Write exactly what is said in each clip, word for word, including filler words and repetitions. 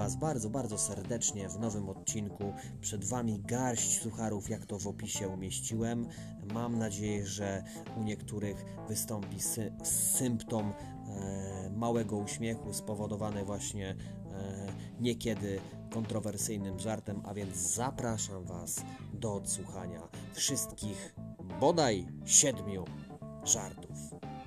Was bardzo, bardzo serdecznie w nowym odcinku. Przed Wami garść sucharów, jak to w opisie umieściłem. Mam nadzieję, że u niektórych wystąpi sy- symptom e, małego uśmiechu spowodowany właśnie e, niekiedy kontrowersyjnym żartem, a więc zapraszam Was do odsłuchania wszystkich bodaj siedmiu żartów.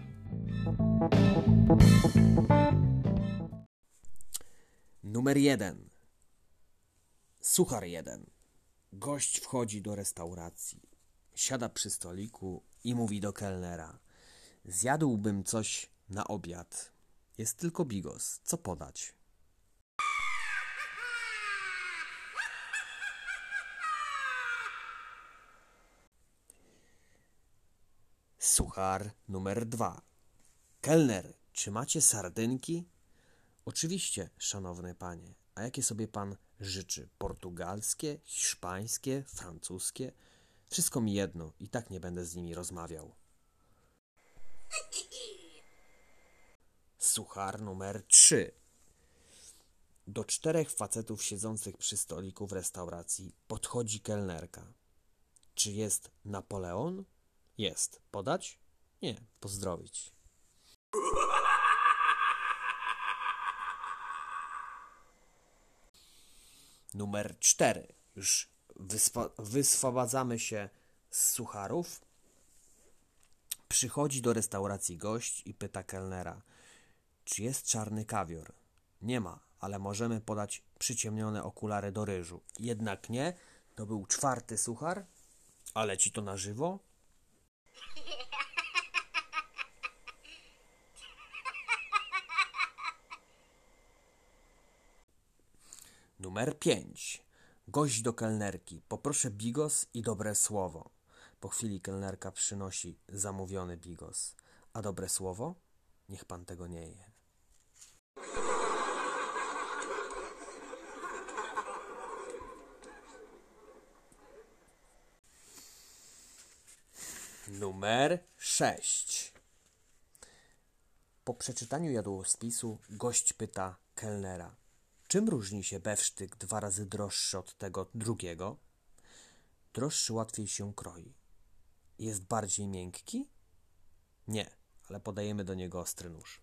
Numer jeden. Suchar jeden. Gość wchodzi do restauracji, siada przy stoliku i mówi do kelnera: zjadłbym coś na obiad. Jest tylko bigos. Co podać? Suchar numer dwa. Kelner, czy macie sardynki? Oczywiście, szanowny panie. A jakie sobie pan życzy? Portugalskie, hiszpańskie, francuskie? Wszystko mi jedno i tak nie będę z nimi rozmawiał. Suchar numer trzy. Do czterech facetów siedzących przy stoliku w restauracji podchodzi kelnerka. Czy jest Napoleon? Jest. Podać? Nie. Pozdrowić. Numer cztery. Już wyspa- wyswobadzamy się z sucharów. Przychodzi do restauracji gość i pyta kelnera: czy jest czarny kawior? Nie ma, ale możemy podać przyciemnione okulary do ryżu. Jednak nie, to był czwarty suchar. Ale ci to na żywo? Numer pięć. Gość do kelnerki. Poproszę bigos i dobre słowo. Po chwili kelnerka przynosi zamówiony bigos. A dobre słowo? Niech pan tego nie je. Numer sześć. Po przeczytaniu jadłospisu gość pyta kelnera: czym różni się bewsztyk dwa razy droższy od tego drugiego? Droższy łatwiej się kroi. Jest bardziej miękki? Nie, ale podajemy do niego ostry nóż.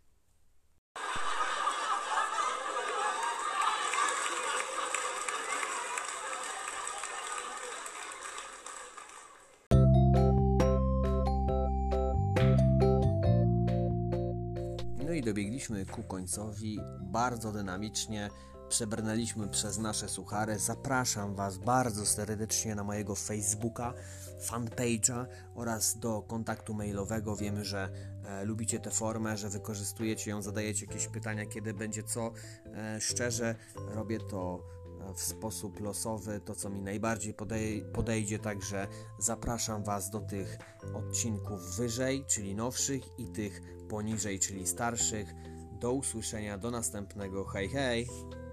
No i dobiegliśmy ku końcowi. Bardzo dynamicznie przebrnęliśmy przez nasze suchary. Zapraszam Was bardzo serdecznie na mojego Facebooka, fanpage'a oraz do kontaktu mailowego. Wiemy, że e, lubicie tę formę, że wykorzystujecie ją, zadajecie jakieś pytania, kiedy będzie co. E, szczerze, robię to w sposób losowy, to co mi najbardziej podej- podejdzie, także zapraszam Was do tych odcinków wyżej, czyli nowszych, i tych poniżej, czyli starszych. Do usłyszenia, do następnego. Hej, hej!